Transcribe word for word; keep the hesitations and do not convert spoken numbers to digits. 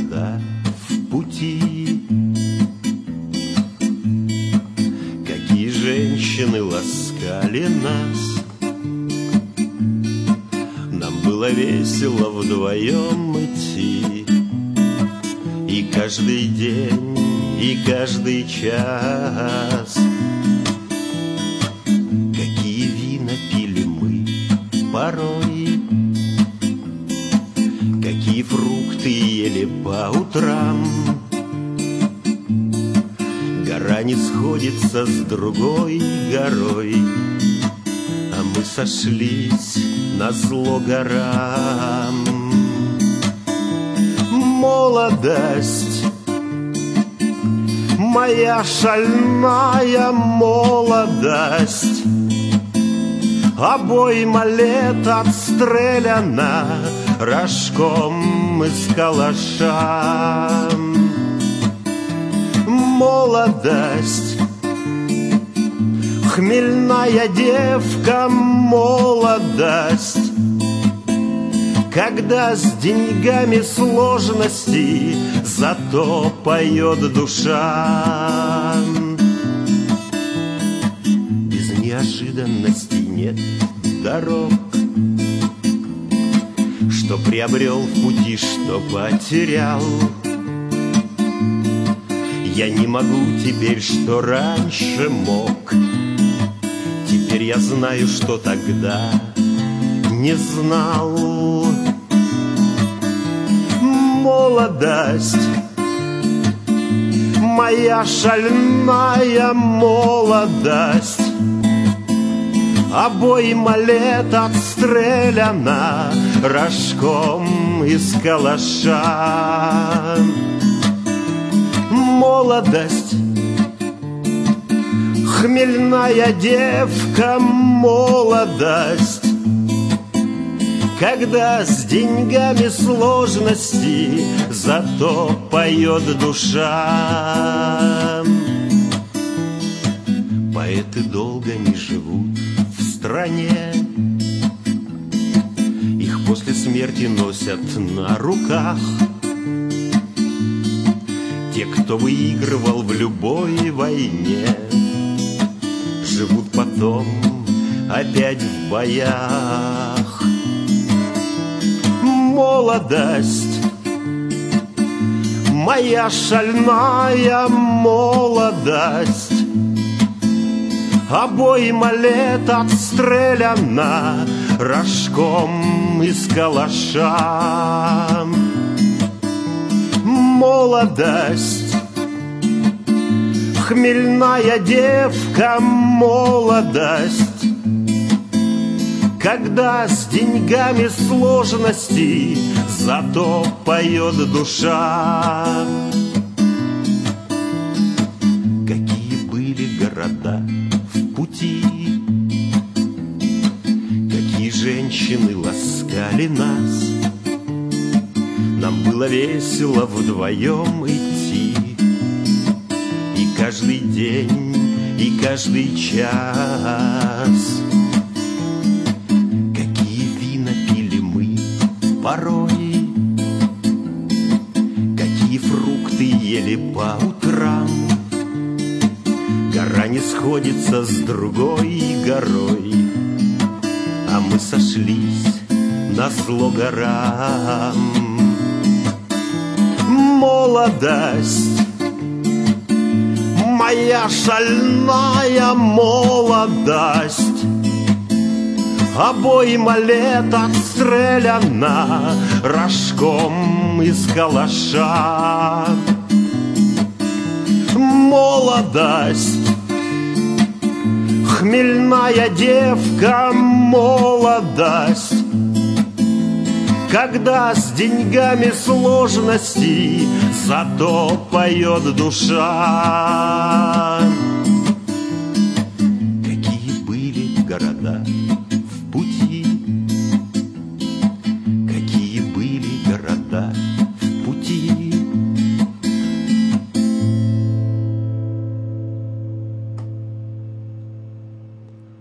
города в пути. Какие женщины ласкали нас, нам было весело вдвоем идти. И каждый день, и каждый час какие вина пили мы порой, какие фрукты ели по утрам. Гора не сходится с другой горой, а мы сошлись назло горам. Молодость, моя шальная молодость, обойма лет отстреляна рожком из калаша. Молодость, хмельная девка, молодость, когда с деньгами сложности, зато поет душа. Без неожиданностей нет дорог, что приобрел в пути, что потерял. Я не могу теперь, что раньше мог. Теперь я знаю, что тогда не знал. Молодость, моя шальная молодость, обойма лет отстреляна рожком из калаша. Молодость, хмельная девка, молодость, когда с деньгами сложности, зато поет душа. Поэты долго не живут в стране, их после смерти носят на руках. Те, кто выигрывал в любой войне, живут потом опять в боях. Молодость, моя шальная молодость, обойма лет отстреляна рожком из калаша. Молодость, хмельная девка, молодость, когда с деньгами сложности, зато поет душа. Какие были города в пути, какие женщины ласкали нас, нам было весело вдвоем идти. И каждый день, и каждый час какие вина пили мы порой, какие фрукты ели по утрам. Гора не сходится с другой горой, а мы сошлись назло горам. Молодость, моя шальная молодость, обойма лет отстреляна рожком из калаша. Молодость, хмельная девка, молодость, когда с деньгами сложности, зато поет душа. Какие были города